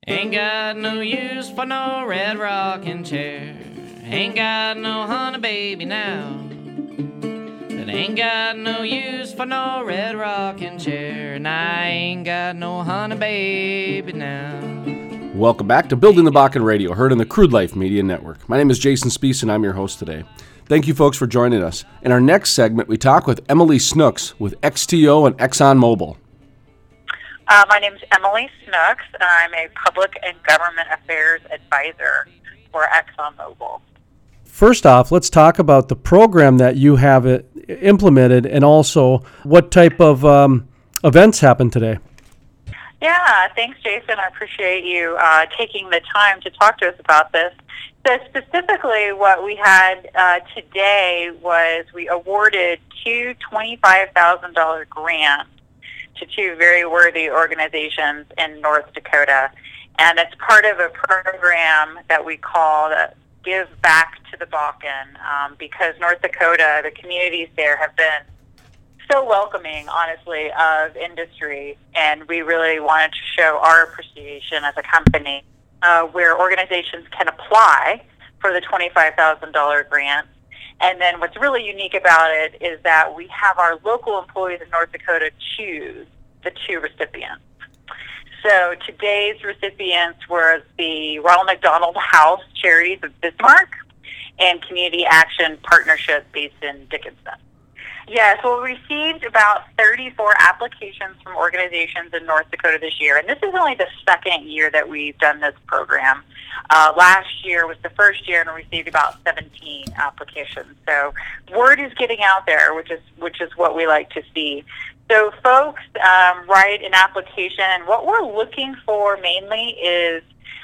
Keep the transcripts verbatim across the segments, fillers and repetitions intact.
Ain't got no use for no red rocking chair. Ain't got no honey baby now. That ain't got no use for no red rocking chair. And I ain't got no honey baby now. Welcome back to Building the Bakken Radio, heard on the Crude Life Media Network. My name is Jason Spees, and I'm your host today. Thank you, folks, for joining us. In our next segment, we talk with Emily Snooks with X T O and ExxonMobil. Uh, my name is Emily Snooks. I'm a Public and Government Affairs Advisor for ExxonMobil. First off, let's talk about the program that you have implemented and also what type of um, events happened today. Yeah, thanks, Jason. I appreciate you uh, taking the time to talk to us about this. So specifically what we had uh, today was we awarded two twenty-five thousand dollars grants to two very worthy organizations in North Dakota. And it's part of a program that we call the Give Back to the Bakken, um, because North Dakota, the communities there have been so welcoming, honestly, of industry. And we really wanted to show our appreciation as a company uh, where organizations can apply for the twenty-five thousand dollars grant. And then what's really unique about it is that we have our local employees in North Dakota choose the two recipients. So today's recipients were the Ronald McDonald House Charities of Bismarck and Community Action Partnership based in Dickinson. Yeah, so we received about thirty-four applications from organizations in North Dakota this year, and this is only the second year that we've done this program. Uh, last year was the first year, and we received about seventeen applications. So word is getting out there, which is which is what we like to see. So folks um, write an application, and what we're looking for mainly is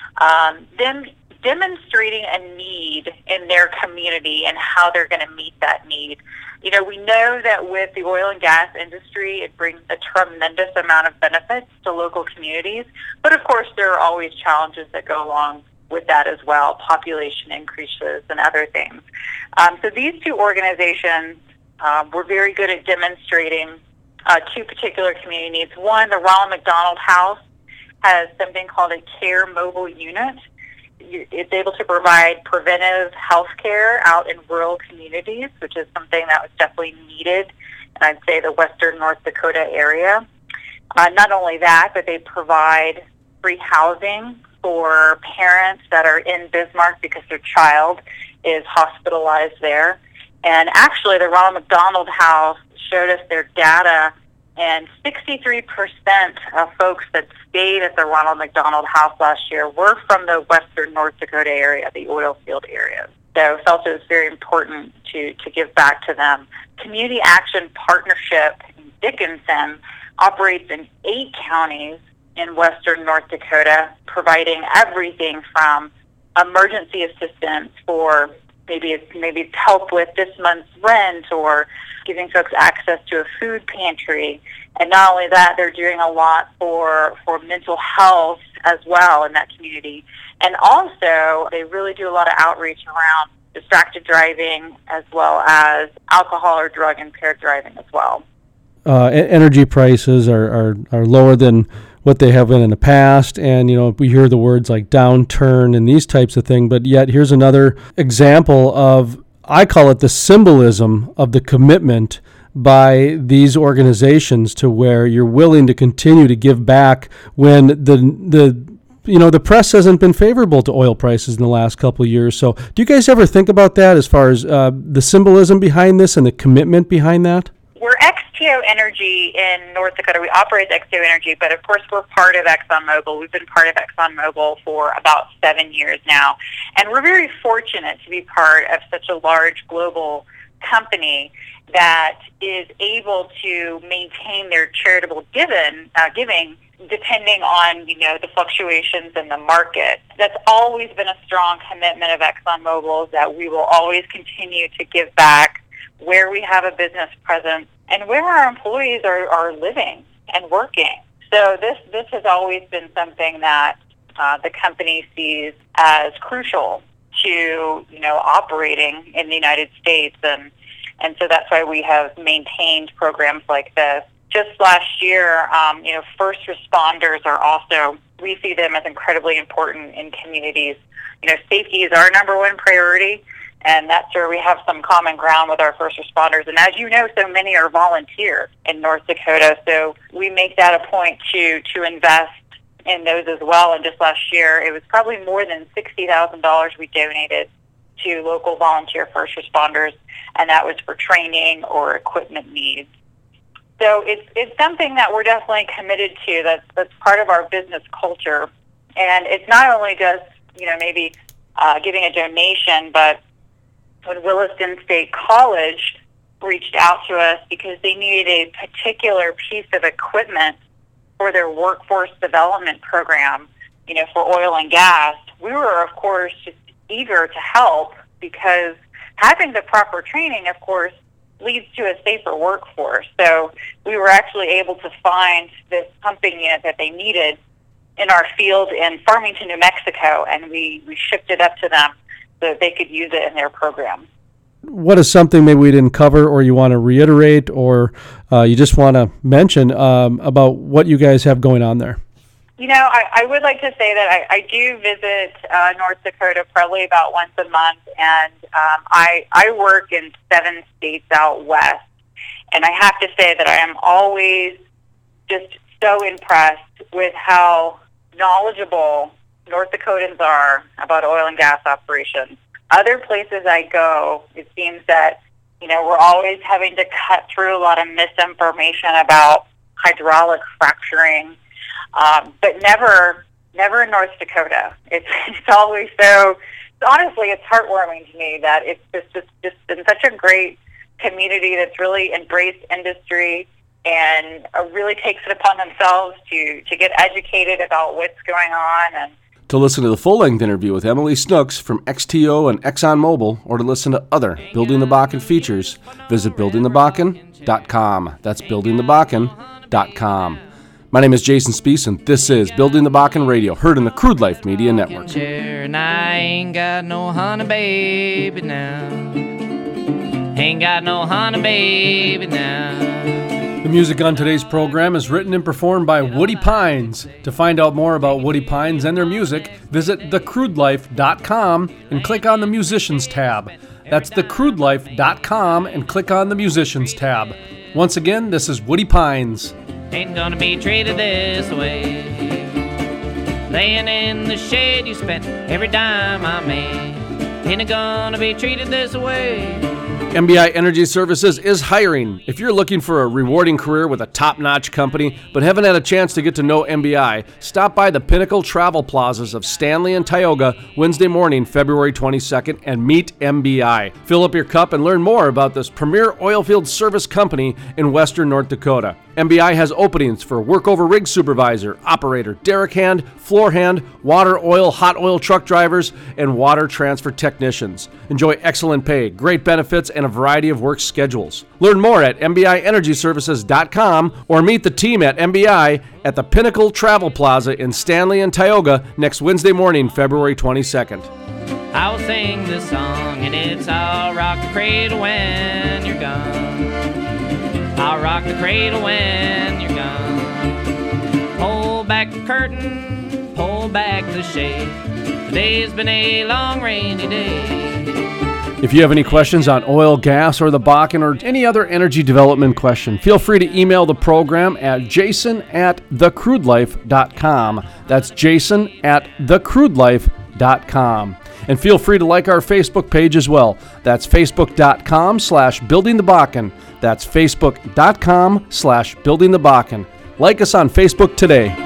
um, them demonstrating a need in their community and how they're going to meet that need. You know, we know that with the oil and gas industry, it brings a tremendous amount of benefits to local communities. But of course, there are always challenges that go along with that as well, population increases and other things. Um, so these two organizations uh, were very good at demonstrating uh, two particular community needs. One, the Ronald McDonald House has something called a Care Mobile Unit. It's able to provide preventive health care out in rural communities, which is something that was definitely needed in, I'd say, the western North Dakota area. Uh, not only that, but they provide free housing for parents that are in Bismarck because their child is hospitalized there. And actually, the Ronald McDonald House showed us their data, and sixty-three percent of folks that stayed at the Ronald McDonald House last year were from the western North Dakota area, the oil field area. So I felt it was very important to, to give back to them. Community Action Partnership in Dickinson operates in eight counties in western North Dakota, providing everything from emergency assistance for maybe maybe it's help with this month's rent or giving folks access to a food pantry. And not only that, they're doing a lot for, for mental health as well in that community. And also, they really do a lot of outreach around distracted driving as well as alcohol or drug impaired driving as well. Uh, energy prices are, are, are lower than what they have been in the past, and you know we hear the words like downturn and these types of things, but yet here's another example of, I call it the symbolism of the commitment by these organizations to where you're willing to continue to give back when the the you know the press hasn't been favorable to oil prices in the last couple of years. So do you guys ever think about that as far as uh, the symbolism behind this and the commitment behind that? We're X T O Energy in North Dakota. We operate X T O Energy, but of course we're part of ExxonMobil. We've been part of ExxonMobil for about seven years now. And we're very fortunate to be part of such a large global company that is able to maintain their charitable given, uh, giving depending on, you know, the fluctuations in the market. That's always been a strong commitment of ExxonMobil, is that we will always continue to give back where we have a business presence and where our employees are, are living and working. So this, this has always been something that uh, the company sees as crucial to, you know, operating in the United States. And, and so that's why we have maintained programs like this. Just last year, um, you know, first responders are also we see them as incredibly important in communities. You know, safety is our number one priority, and that's where we have some common ground with our first responders. And as you know, so many are volunteer in North Dakota, so we make that a point to to invest in those as well. And just last year, it was probably more than sixty thousand dollars we donated to local volunteer first responders, and that was for training or equipment needs. So it's it's something that we're definitely committed to. That's that's part of our business culture, and it's not only just you know maybe uh, giving a donation, but when Williston State College reached out to us because they needed a particular piece of equipment for their workforce development program, you know, for oil and gas, we were, of course, just eager to help because having the proper training, of course, leads to a safer workforce. So we were actually able to find this pumping unit that they needed in our field in Farmington, New Mexico, and we, we shipped it up to them so that they could use it in their program. What is something maybe we didn't cover or you want to reiterate or uh, you just want to mention um, about what you guys have going on there? You know, I, I would like to say that I, I do visit uh, North Dakota probably about once a month, and um, I, I work in seven states out west, and I have to say that I am always just so impressed with how knowledgeable North Dakotans are about oil and gas operations. Other places I go, it seems that, you know, we're always having to cut through a lot of misinformation about hydraulic fracturing, um, but never, never in North Dakota. It's, it's always so, honestly, it's heartwarming to me that it's just, just, just been such a great community that's really embraced industry and uh, really takes it upon themselves to, to get educated about what's going on. And to listen to the full-length interview with Emily Snooks from X T O and ExxonMobil, or to listen to other Building the Bakken features, visit building the bakken dot com. That's building the bakken dot com. My name is Jason Spees, and this is Building the Bakken Radio, heard in the Crude Life Media Network. And I ain't got no honey baby now. Ain't got no honey baby now. The music on today's program is written and performed by Woody Pines. To find out more about Woody Pines and their music, visit the crude life dot com and click on the Musicians tab. That's the crude life dot com and click on the Musicians tab. Once again, this is Woody Pines. Ain't gonna be treated this way. Laying in the shade, you spent every dime I made. Ain't gonna be treated this way. M B I Energy Services is hiring. If you're looking for a rewarding career with a top-notch company but haven't had a chance to get to know M B I, stop by the Pinnacle Travel Plazas of Stanley and Tioga Wednesday morning, February twenty-second, and meet M B I. Fill up your cup and learn more about this premier oilfield service company in western North Dakota. M B I has openings for workover rig supervisor, operator, derrick hand, floor hand, water, oil, hot oil truck drivers, and water transfer technicians. Enjoy excellent pay, great benefits, and a variety of work schedules. Learn more at M B I energy services dot com or meet the team at M B I at the Pinnacle Travel Plaza in Stanley and Tioga next Wednesday morning, February twenty-second. I'll sing this song and it's I'll rock the cradle when you're gone. I'll rock the cradle when you're gone. Pull back the curtain, pull back the shade. Today's been a long rainy day. If you have any questions on oil, gas, or the Bakken, or any other energy development question, feel free to email the program at jason at the crude life dot com. That's jason at the crude life dot com. And feel free to like our Facebook page as well. That's facebook.com slash building the Bakken. That's facebook.com slash building the Bakken. Like us on Facebook today.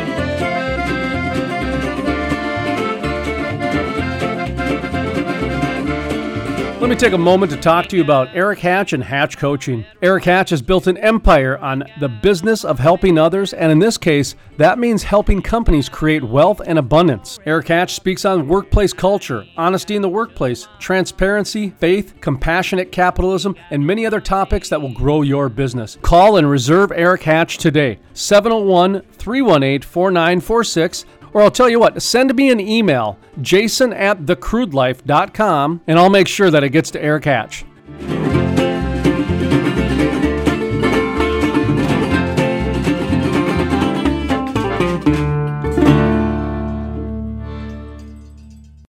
Let me take a moment to talk to you about Eric Hatch and Hatch Coaching. Eric Hatch has built an empire on the business of helping others, and in this case, that means helping companies create wealth and abundance. Eric Hatch speaks on workplace culture, honesty in the workplace, transparency, faith, compassionate capitalism, and many other topics that will grow your business. Call and reserve Eric Hatch today, seven oh one, three one eight, four nine four six. Or I'll tell you what, send me an email, jason at the crude life dot com, and I'll make sure that it gets to Eric Hatch.